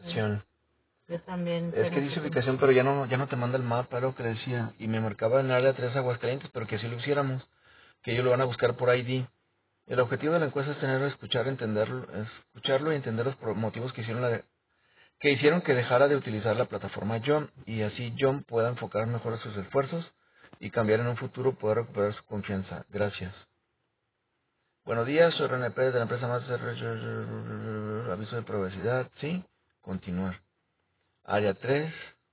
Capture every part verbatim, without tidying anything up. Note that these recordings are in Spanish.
ubicación. Yo también. Es que dice ubicación, pero ya no ya no te manda el mapa, era lo que decía. Y me marcaba en área tres Aguascalientes, pero que así lo hiciéramos. Que ellos lo van a buscar por I D. El objetivo de la encuesta es tener, escuchar, entenderlo, escucharlo y entender los pro- motivos que hicieron la de- que hicieron que dejara de utilizar la plataforma John, y así John pueda enfocar mejor sus esfuerzos y cambiar en un futuro, poder recuperar su confianza. Gracias. Buenos días, soy René Pérez de la empresa más aviso de privacidad. Sí, continuar. Área tres.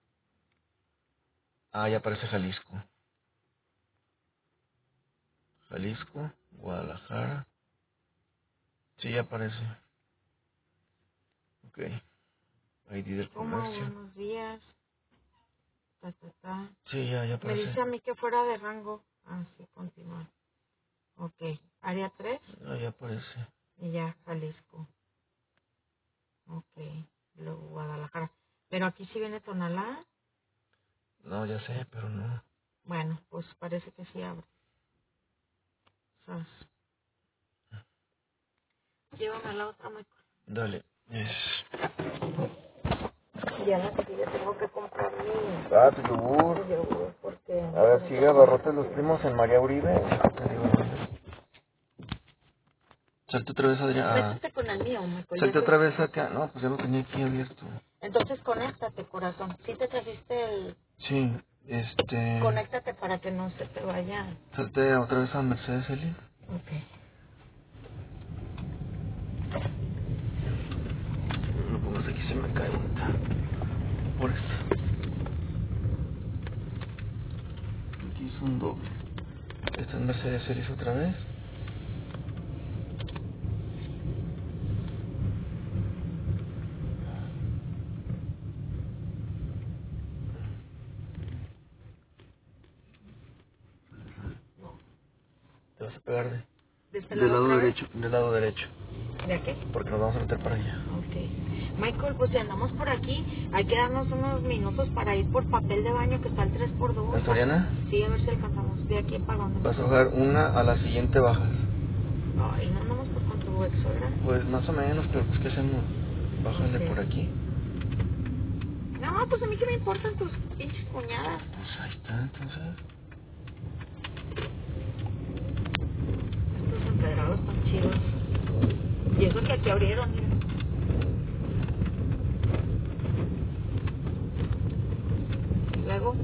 Ah, ya aparece Jalisco. Jalisco, Guadalajara. Sí, ya aparece. Ok. I D del ¿Cómo? comercio. Buenos días. Ta, ta, ta. Sí, ya, ya Me aparece. dice a mí que fuera de rango. Ah, sí, continuar. Ok. Área tres Ah, ya aparece. y ya Jalisco. Ok. Luego Guadalajara. Pero aquí sí viene Tonalá. No, ya sé, pero no. Bueno, pues parece que sí abre. Sas. Llévame a la otra, Michael. Dale. Es... Ya la que ya tengo que comprar mi, Ah, tu yogur. mi yogur porque... A ver, sigue Abarrotes Los Primos en María Uribe. Te digo dónde. Salte otra vez, Adrián. Ah, Métete con el mío, Michael. salte Ya otra te- vez acá. No, pues ya lo tenía aquí abierto. Entonces conéctate, corazón. Si te trajiste el... Sí, este... Conéctate para que no se te vaya. Salte otra vez a Mercedes Eli. Ok. No pongas aquí, se me cae ahorita. Por esto. Aquí es un doble. Esta es Mercedes Eli otra vez. Te vas a pegar de... ¿De este Del lado lado otra vez? derecho, del lado derecho. ¿De aquí? Porque nos vamos a meter para allá. Ok. Michael, pues si andamos por aquí, hay que darnos unos minutos para ir por papel de baño que está el tres por dos. ¿En Soriana? Sí, a ver si alcanzamos. ¿De aquí para dónde? Vas a bajar una, a la siguiente bajas. Ay, no andamos por con tu ex suegra. Pues más o menos, pero pues ¿qué hacemos? Bájale Ok. por aquí. No, pues a mí que me importan tus pinches cuñadas. Pues ahí está, entonces. Estos empedrados están chidos. Y eso que aquí abrieron, mira. Luego,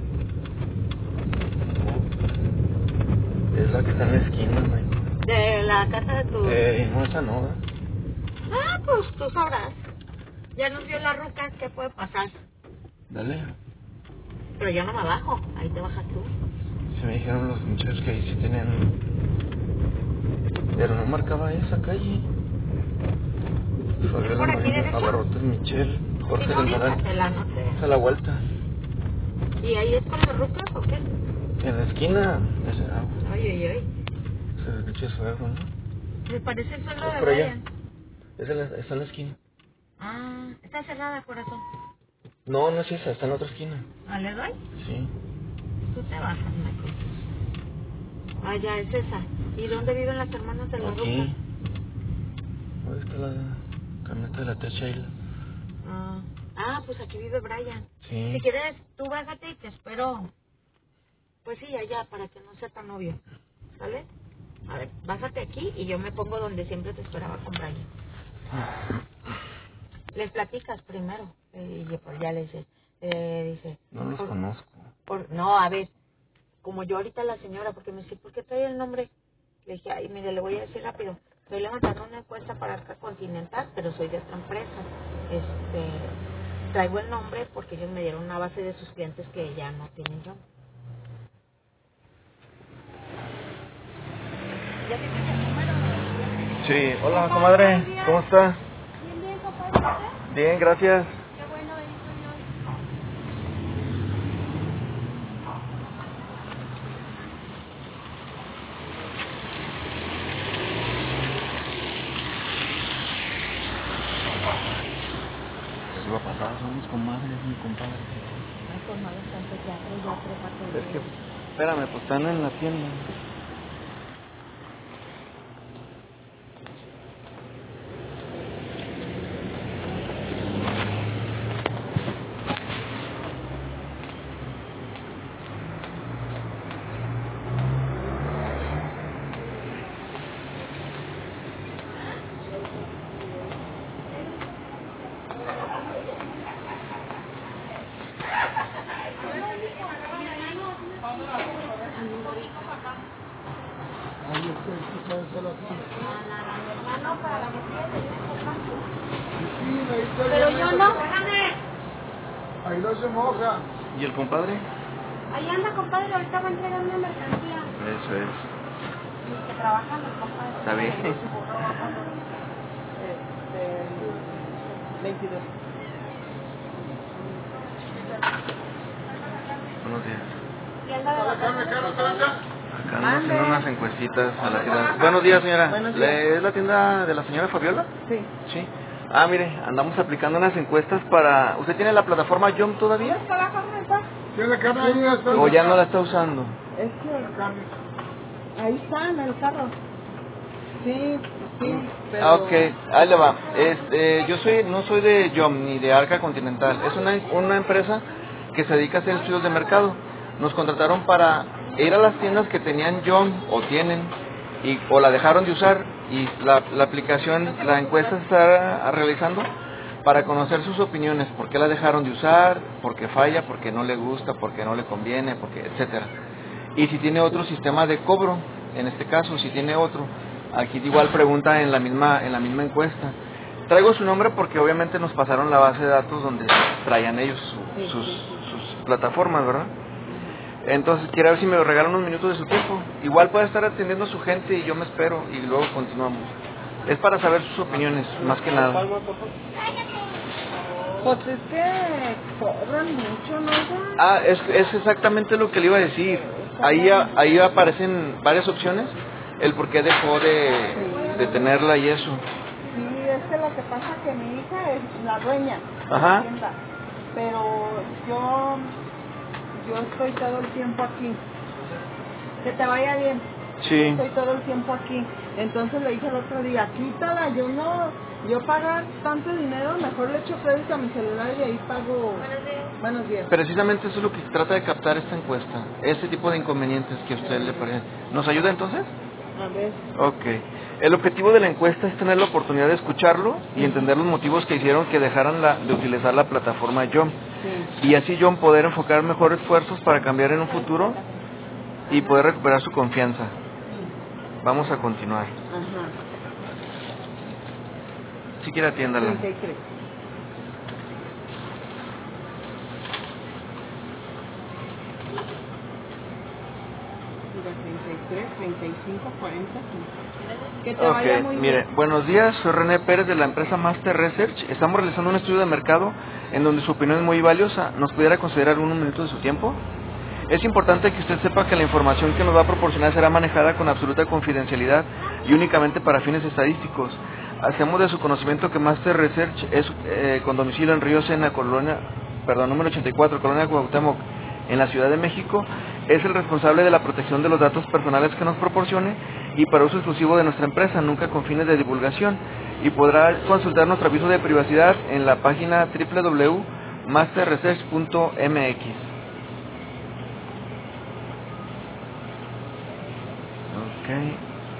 Es la que está en la esquina, Michael. de la casa de tu... Eh, no, esa no, ¿eh? Ah, pues tú sabrás. Ya nos dio la ruca, ¿qué puede pasar? Dale. Pero yo no me bajo, ahí te bajas tú. Se me dijeron los muchachos que ahí sí tenían... Pero no marcaba esa calle. Fue ¿Es por aquí el derecho? Abarrotes Michel, Si Jorge no, del Moral. aviéntatela, no sé. Es a la vuelta. ¿Y ahí es con las rucas o qué? En la esquina. Ese, ah, Ay, ay, ay. ese es pinche suegro, ¿no? Me parece el suelo Es de por allá. Brian. Es en la, está en la esquina. Ah, está cerrada, corazón. No, no es esa, está en la otra esquina. ¿Ah, le doy? Sí. Tú te bajas, Michael. Ah, ya, es esa. ¿Y dónde viven las hermanas de la ruca? Aquí. Ahí está la camioneta de la tía Sheila. Ah, ah, pues aquí vive Brian. Sí. Si quieres, tú bájate y te espero. Pues sí, allá, para que no sea tan obvio. ¿Sale? A ver, bájate aquí y yo me pongo donde siempre te esperaba con Brian. Les platicas primero. Eh, y pues ya le dices, eh, dice... No los por, conozco. por, no, a ver, como yo ahorita la señora, porque me dice, ¿por qué trae el nombre? Le dije, ay, mire, le voy a decir rápido. Estoy levantando una encuesta para Arca Continental, pero soy de esta empresa. Este, traigo el nombre porque ellos me dieron una base de sus clientes que ya no tienen yo. ¿Ya tienes el número? Sí. Hola, Papá, comadre. buenos días. ¿Cómo está? Bien, bien, papá, ¿y usted? Bien, gracias. Qué bueno, bendito Dios. Se va a pasar, son mis comadres, mi compadre. Ay, pues no les tanto teatro, ya trépate. Es que, espérame, pues están en la tienda. no? Ahí no se moja. ¿Y el compadre? Ahí anda, compadre, ahorita va a entregar una mercancía. Eso es. Los que trabajan, los compadres. Está bien. Este, veintidós. Buenos días. ¿Y anda de vacaciones? Acá andamos haciendo unas encuestitas a la tienda. Buenos días, señora. Buenos días. ¿Le- ¿Es la tienda de la señora Fabiola? Sí. Sí. Ah, mire, andamos aplicando unas encuestas para... ¿Usted tiene la plataforma Yom todavía? ¿Está la carne, está? ¿Tiene carne ahí? Está ¿O ya no la está usando? Es que ahí está en el carro. Sí, sí, pero... Ah, ok, ahí le va. Este, yo soy, no soy de Yom ni de Arca Continental. Es una, una empresa que se dedica a hacer estudios de mercado. Nos contrataron para ir a las tiendas que tenían Yom o tienen y, o la dejaron de usar, y la, la aplicación, la encuesta se está realizando para conocer sus opiniones, por qué la dejaron de usar, por qué falla, por qué no le gusta, por qué no le conviene, porque etcétera. Y si tiene otro sistema de cobro, en este caso, si tiene otro. Aquí igual pregunta en la misma en la misma encuesta. Traigo su nombre porque obviamente nos pasaron la base de datos donde traían ellos su- sus, sus plataformas, ¿verdad? Entonces, quiero ver si me regalan unos minutos de su tiempo. Igual puede estar atendiendo a su gente y yo me espero y luego continuamos. Es para saber sus opiniones, más que nada. Pues es que cobran mucho, ¿no? Ah, es, es exactamente lo que le iba a decir. Ahí, a- ahí aparecen varias opciones, el por qué dejó de, de tenerla y eso. Sí, es que lo que pasa es que mi hija es la dueña de Ajá. la tienda, pero yo, yo estoy todo el tiempo aquí. Que te vaya bien. Sí. Estoy todo el tiempo aquí. Entonces le dije el otro día, quítala, yo no, yo pagar tanto dinero, mejor le echo crédito a mi celular y ahí pago. Buenos días. Buenos días. Precisamente eso es lo que trata de captar esta encuesta, ese tipo de inconvenientes que a usted le parece. ¿Nos ayuda entonces? A ver. Ok. El objetivo de la encuesta es tener la oportunidad de escucharlo y entender los motivos que hicieron que dejaran la, de utilizar la plataforma Yom. Sí. Y así Yom poder enfocar mejor esfuerzos para cambiar en un futuro y poder recuperar su confianza. Vamos a continuar. Ajá. Si quiere atiéndala. treinta y tres. Mira, treinta y tres, treinta y cinco, cuarenta. Que te vaya Ok, muy mire, bien. buenos días, soy René Pérez de la empresa Master Research. Estamos realizando un estudio de mercado en donde su opinión es muy valiosa. ¿Nos pudiera considerar unos minutos de su tiempo? Es importante que usted sepa que la información que nos va a proporcionar será manejada con absoluta confidencialidad y únicamente para fines estadísticos. Hacemos de su conocimiento que Master Research es eh, con domicilio en Río Sena, colonia, perdón, número ochenta y cuatro, Colonia Cuauhtémoc, en la Ciudad de México, es el responsable de la protección de los datos personales que nos proporcione y para uso exclusivo de nuestra empresa, nunca con fines de divulgación, y podrá consultar nuestro aviso de privacidad en la página doble u doble u doble u punto master research punto m x. Ok.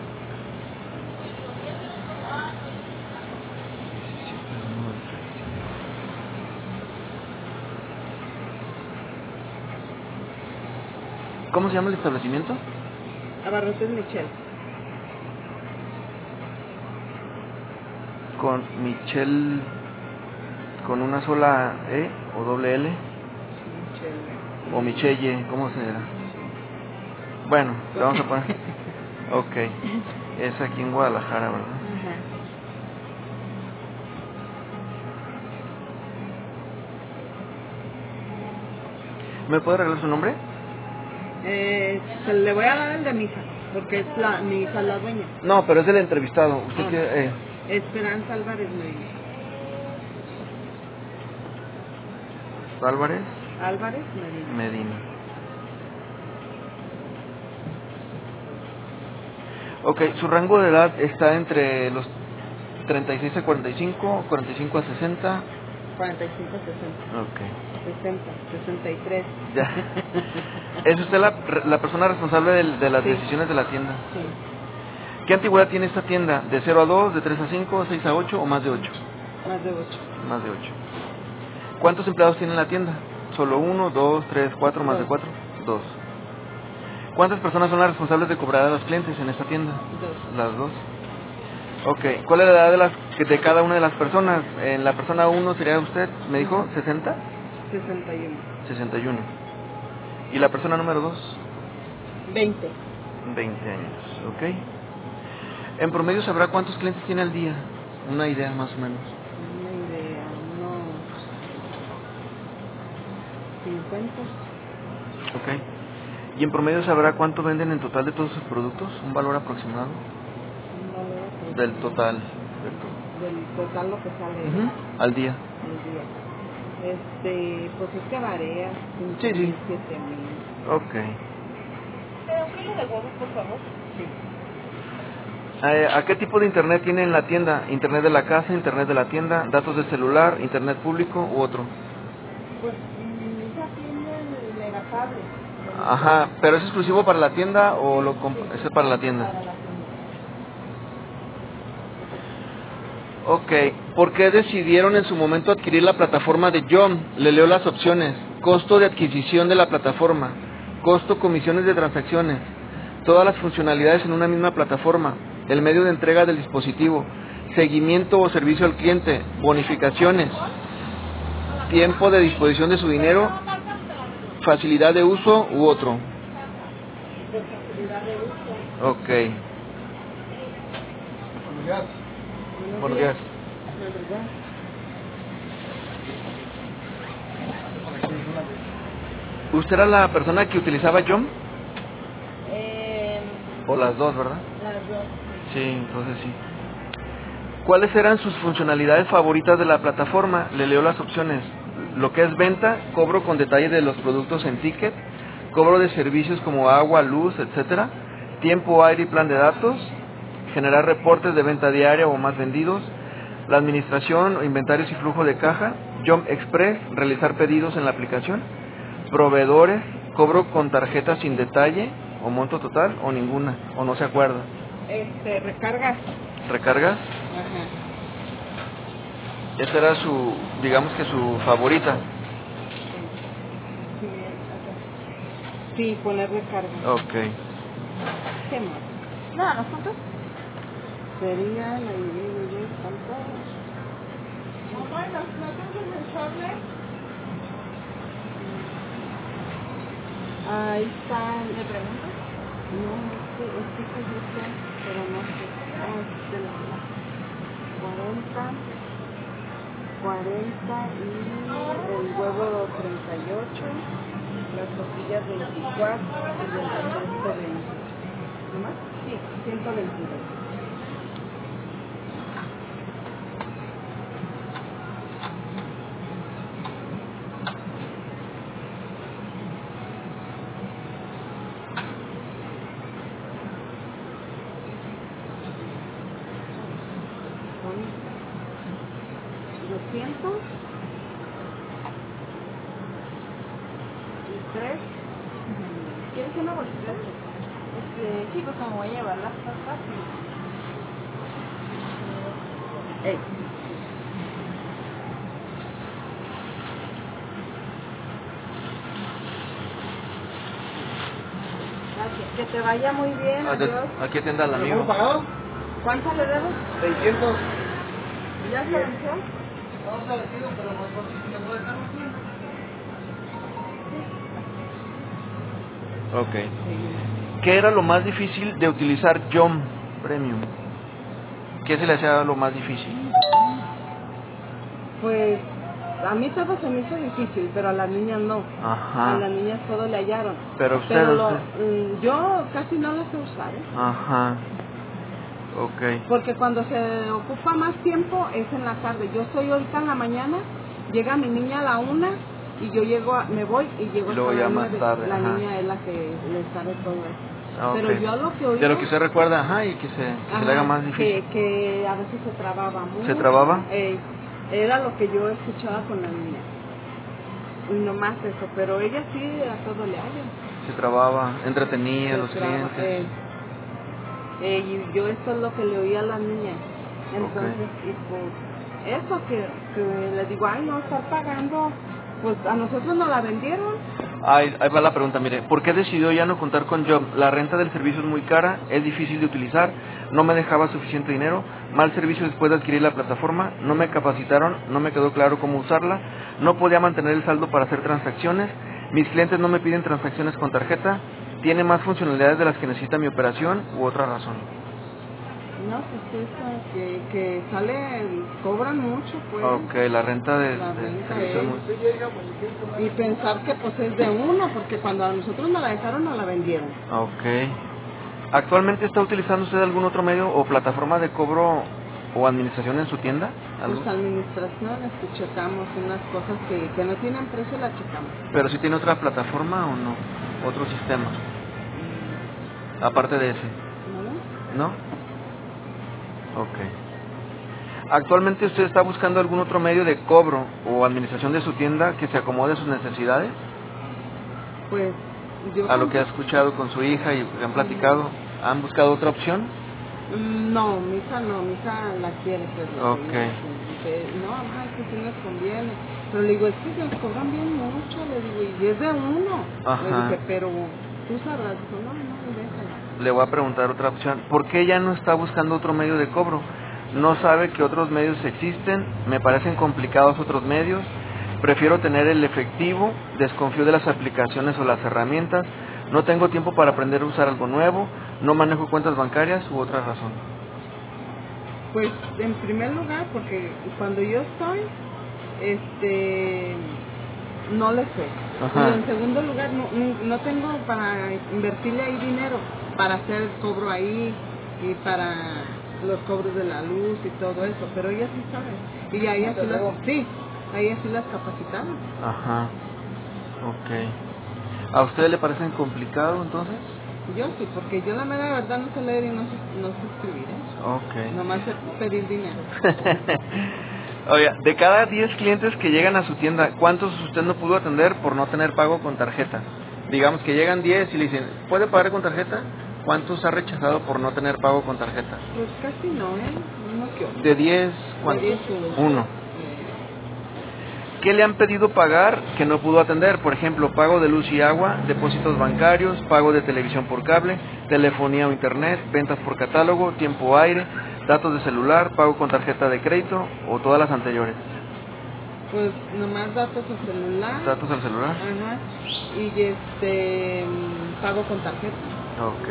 ¿Cómo se llama el establecimiento? Abarrotes Michel. Con Michelle, con una sola E o doble L, Michel. o Michelle, ¿cómo será? Bueno, le vamos a poner. Ok, es aquí en Guadalajara, ¿verdad? Ajá. ¿Me puede regalar su nombre? Eh, se le voy a dar el de mi hija, porque es la, mi hija es la dueña. No, pero es del entrevistado. Usted Ah. quiere, eh, Esperanza Álvarez Medina. Álvarez Álvarez Medina. Medina. Ok, su rango de edad está entre los treinta y seis a cuarenta y cinco, cuarenta y cinco a sesenta. cuarenta y cinco, sesenta. Ok, sesenta, sesenta y tres. ya. ¿Es usted la, la persona responsable de, de las Sí. decisiones de la tienda? Sí, ¿Qué antigüedad tiene esta tienda? ¿De cero a dos, de tres a cinco, seis a ocho o más de ocho? más de ocho. Más de ocho. ¿Cuántos empleados tiene la tienda? ¿Solo uno, dos, tres, cuatro, más de Dos. cuatro? Dos. ¿Cuántas personas son las responsables de cobrar a los clientes en esta tienda? Dos. Las dos. Ok, ¿cuál es la edad de, las, de cada una de las personas? En la persona uno sería usted, me dijo, ¿sesenta? sesenta y uno. sesenta y uno. ¿Y la persona número dos? veinte. veinte años, ok. En promedio, ¿sabrá cuántos clientes tiene al día? Una idea más o menos. Una idea, unos cincuenta. Ok. ¿Y en promedio sabrá cuánto venden en total de todos sus productos? ¿Un valor aproximado? Un valor aproximado. Del total. Del, to- Del total lo que sale Ujú, al día. al día. Este, pues es que varía. Sí, sí. siete mil. Ok. ¿Un kilo de huevos, por favor? Sí. Eh, ¿A qué tipo de internet tiene en la tienda? ¿Internet de la casa, internet de la tienda, datos de celular, internet público u otro? Pues mi hija tiene el megacable. Ajá, ¿pero es exclusivo para la tienda o lo comp- Sí, es para la tienda? para la tienda. Ok, ¿por qué decidieron en su momento adquirir la plataforma de Yom? Le leo las opciones. Costo de adquisición de la plataforma, costo comisiones de transacciones, todas las funcionalidades en una misma plataforma, el medio de entrega del dispositivo, seguimiento o servicio al cliente, bonificaciones, tiempo de disposición de su dinero, facilidad de uso u otro. De facilidad de uso. Ok, Buenos días. buenos días. Buenos días. ¿Usted era la persona que utilizaba Yom? Eh, O las dos, ¿verdad? las dos. Sí, entonces sí. ¿Cuáles eran sus funcionalidades favoritas de la plataforma? Le leo las opciones. Lo que es venta, cobro con detalle de los productos en ticket, cobro de servicios como agua, luz, etcétera, tiempo, aire y plan de datos, generar reportes de venta diaria o más vendidos, la administración, inventarios y flujo de caja, Yom Express, realizar pedidos en la aplicación, proveedores, cobro con tarjeta sin detalle o monto total o ninguna, o no se acuerda. Este, recargas. ¿Recargas? Ajá. Esa era su, digamos que su favorita. Sí, acá. Sí, poner recarga. Ok. ¿Qué más? No, ¿los puntos? Sería la idea de tanto. Mamá, ¿las platas de mensuales? Ahí está. ¿Le pregunto? No, es que es que se dice, pero no sé. Ah, es de la cuarenta, cuarenta y el huevo treinta y ocho, las tortillas veinticuatro y el refresco veinte. ¿No más? Sí, ciento veintidós. doscientos y tres. ¿Quieres una bolsita? Este, sí, pues como voy a llevar las papas. Ey. Gracias. Que te vaya muy bien, adiós. Aquí atienda al ¿Lo amigo. hemos pagado? ¿Cuánto le debo? seiscientos. ¿Ya se venció? No se ha vencido, pero mejor si se puede dejar un tiempo. Ok. ¿Qué era lo más difícil de utilizar Yom Premium? ¿Qué se le hacía lo más difícil? Pues a mí todo se me hizo difícil, pero a las niñas no. Ajá. A las niñas todo le hallaron. Pero usted, Pero lo, usted- mm, yo casi no lo sé usar, ¿eh? Ajá. Ok. Porque cuando se ocupa más tiempo es en la tarde. Yo estoy ahorita en la mañana, llega mi niña a la una y yo llego, a- me voy y llego Y luego hasta ya las más nueve. tarde, La ajá. niña es la que le sabe todo eso. Ah, Pero ok. yo lo que oigo... De lo que usted recuerda, ajá, y que se, que se le haga Ajá, más difícil. Que, que a veces se trababa mucho. ¿Se trababa? Eh, era lo que yo escuchaba con la niña. Y no más eso, pero ella sí a todo le halla. Se trababa, entretenía a Se los traba, clientes. eh, eh, y yo esto es lo que le oía a la niña. Entonces, y pues, eso que, que le digo, ay, no, estar pagando, pues a nosotros nos la vendieron Ahí, ahí va la pregunta, mire, ¿por qué decidió ya no contar con Job? La renta del servicio es muy cara, es difícil de utilizar, no me dejaba suficiente dinero, mal servicio después de adquirir la plataforma, no me capacitaron, no me quedó claro cómo usarla, no podía mantener el saldo para hacer transacciones, mis clientes no me piden transacciones con tarjeta, tiene más funcionalidades de las que necesita mi operación u otra razón. No, pues eso, que, que sale, cobran mucho, pues. Ok, la renta del La del renta servicio es es. muy... Y pensar que pues es de uno, porque cuando a nosotros nos la dejaron, nos la vendieron. Ok. ¿Actualmente está utilizando usted algún otro medio o plataforma de cobro o administración en su tienda? ¿Algo? Pues administraciones que checamos unas cosas que, que no tienen precio, la checamos. ¿Pero si tiene otra plataforma o no? ¿Otro sistema? Aparte de ese. ¿No? ¿No? Ok. ¿Actualmente usted está buscando algún otro medio de cobro o administración de su tienda que se acomode a sus necesidades? Pues yo... A lo que ha escuchado con su hija y han platicado, ¿han buscado otra opción? No, mi hija no, mi hija la quiere. Pero Ok. dice, no, mamá, es que sí nos conviene. Pero le digo, es que nos cobran bien mucho, le digo, y es de uno. Ajá. Le dije, pero tú sabrás. Dijo, no, no, déjala. Le voy a preguntar otra opción. ¿Por qué ella no está buscando otro medio de cobro? No sabe que otros medios existen, me parecen complicados otros medios, prefiero tener el efectivo, desconfío de las aplicaciones o las herramientas, no tengo tiempo para aprender a usar algo nuevo, no manejo cuentas bancarias u otra razón. Pues en primer lugar, porque cuando yo estoy, este, no le sé. Ajá. Y en segundo lugar, no, no, no tengo para invertirle ahí dinero, para hacer el cobro ahí y para los cobros de la luz y todo eso, pero ella sí sabe. Y a ella sí las, sí, a ella sí las capacitamos. Ajá, ok. ¿A usted le parecen complicado entonces? Yo sí, porque yo la mera verdad no sé leer y no sé, no sé escribir, ¿eh? Ok. Nomás sé pedir dinero. Oiga, de cada diez clientes que llegan a su tienda, ¿cuántos usted no pudo atender por no tener pago con tarjeta? Digamos que llegan diez y le dicen, ¿puede pagar con tarjeta? ¿Cuántos ha rechazado por no tener pago con tarjeta? Pues casi no, ¿eh? Uno que otro. De diez, ¿cuántos? De diez, uno. Uno. ¿Qué le han pedido pagar que no pudo atender? Por ejemplo, pago de luz y agua, depósitos bancarios, pago de televisión por cable, telefonía o internet, ventas por catálogo, tiempo aire, datos de celular, pago con tarjeta de crédito o todas las anteriores. Pues nomás datos al celular. ¿Datos al celular? Ajá. Y este, pago con tarjeta. Ok.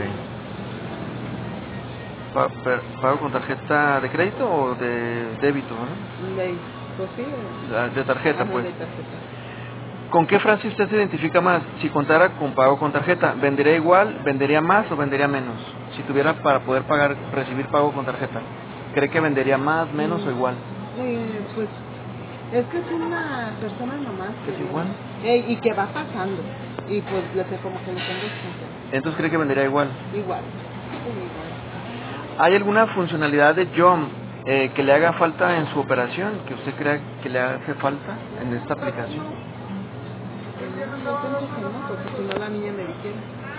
Pa- per- ¿Pago con tarjeta de crédito o de débito? ¿No? De, pues sí. La- De tarjeta, Ajá, pues. de tarjeta. ¿Con qué frase usted se identifica más? Si contara con pago con tarjeta, ¿vendería igual, vendería más o vendería menos? Si tuviera para poder pagar, recibir pago con tarjeta, ¿cree que vendería más, menos o igual? Eh, pues es que es una persona nomás que ¿Es igual? Eh, y que va pasando. Y pues le sé como que le tengo confianza. Entonces, ¿cree que vendería igual? Igual. Sí, igual. ¿Hay alguna funcionalidad de Jom eh, que le haga falta en su operación, que usted crea que le hace falta en esta aplicación? Yo pienso que no, porque si no la niña me dijera.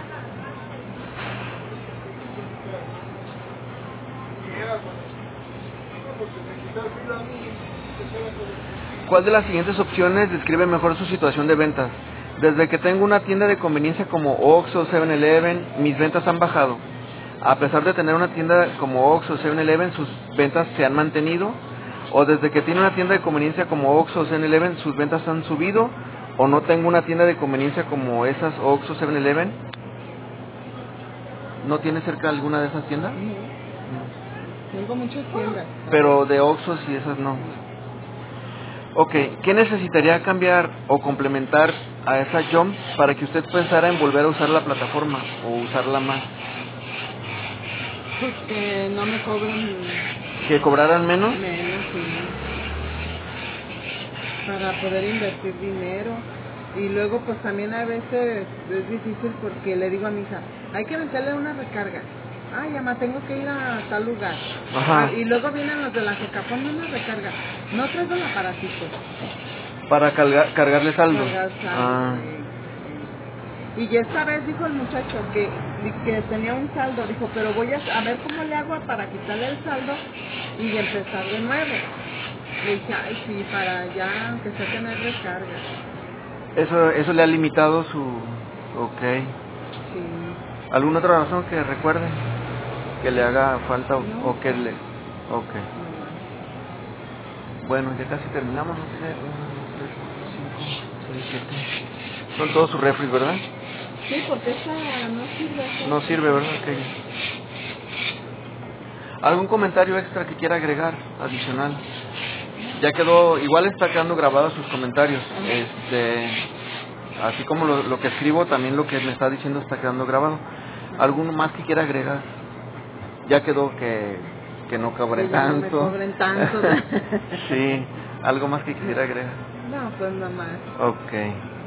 ¿Cuál de las siguientes opciones describe mejor su situación de ventas? Desde que tengo una tienda de conveniencia como Oxxo o seven eleven, mis ventas han bajado. A pesar de tener una tienda como Oxxo o seven eleven, sus ventas se han mantenido. O desde que tiene una tienda de conveniencia como Oxxo o seven eleven, sus ventas han subido. O no tengo una tienda de conveniencia como esas Oxxo o seven eleven. ¿No tiene cerca alguna de esas tiendas? Tengo muchas tiendas. Pero de Oxxo y esas no. Ok, ¿qué necesitaría cambiar o complementar a esa Jump para que usted pensara en volver a usar la plataforma o usarla más? Pues que no me cobren ¿Que cobraran menos? menos, sí. Para poder invertir dinero. Y luego pues también a veces es difícil porque le digo a mi hija, hay que meterle una recarga. Ay, mamá, tengo que ir a tal lugar. Ajá. Ah, y luego vienen los de la Jeca, ponme una recarga. No traigo el aparatito. Para carga- cargarle saldo. Cargar saldo, Ah, sí. Y esta vez dijo el muchacho que, que tenía un saldo, dijo, pero voy a, a ver cómo le hago para quitarle el saldo y empezar de nuevo. Le dije, ay, sí, para ya, aunque sea tener recarga. Eso, eso le ha limitado su... Ok. Sí. ¿Alguna otra razón que recuerde? Que le haga falta o, No. o que le... Ok. Bueno, ya casi terminamos. No tiene uno, dos, tres, cuatro, cinco, seis, siete. Son todos sus refris, ¿verdad? Sí, porque esta no sirve. esta- No sirve, ¿verdad? Ok. ¿Algún comentario extra que quiera agregar, adicional? Ya quedó, igual está quedando grabados sus comentarios. Este, así como lo, lo que escribo, también lo que me está diciendo está quedando grabado. ¿Alguno más que quiera agregar? Ya quedó que, que no cobren Que ya no me tanto. cobren tanto. Sí, algo más que quisiera agregar. No, pues nada más. Ok.